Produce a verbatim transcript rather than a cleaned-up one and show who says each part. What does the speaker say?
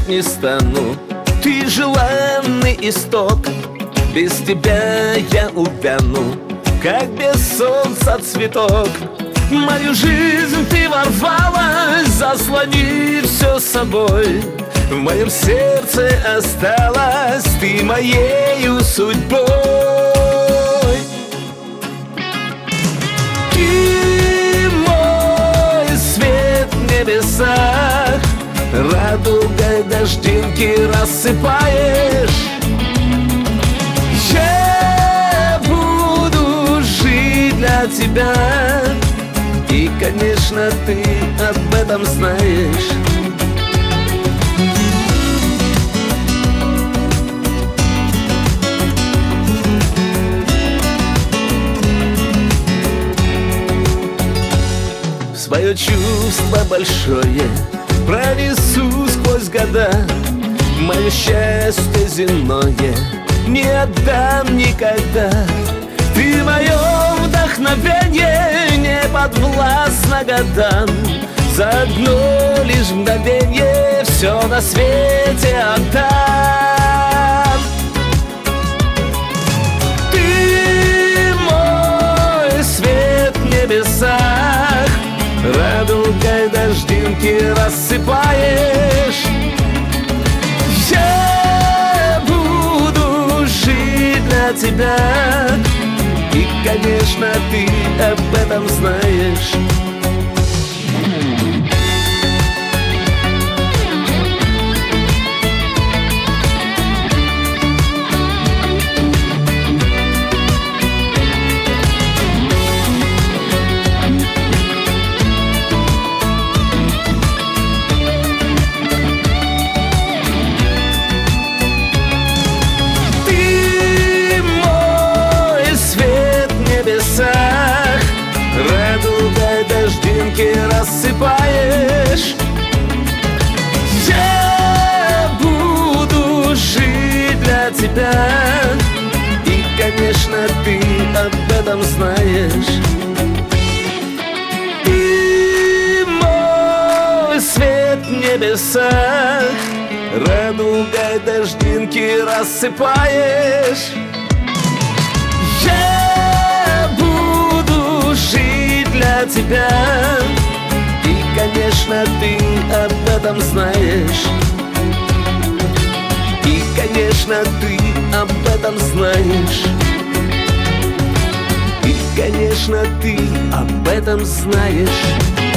Speaker 1: жить не стану. Ты желанный исток, без тебя я увяну, как без солнца цветок. В мою жизнь ты ворвалась, заслонив все собой. В моем сердце осталась ты моею судьбой. Ты мой свет в небесах, радугой дождинки рассыпаешь. Я буду жить для тебя, и, конечно, ты об этом знаешь. Свое чувство большое пронесу сквозь года. Мое счастье земное не отдам никогда. Ты мое вдохновение, не подвластно годам. За одно лишь мгновенье все на свете отдам. Ты мой свет в небесах, радугой дождинки рассыпаешь. Я буду жить для тебя, и, конечно, ты об этом знаешь. Радугой дождинки рассыпаешь. Я буду жить для тебя, и, конечно, ты об этом знаешь. Ты мой свет в небесах, радугой дождинки рассыпаешь. Для тебя, и, конечно, ты об этом знаешь. И, конечно, ты об этом знаешь. И, конечно, ты об этом знаешь.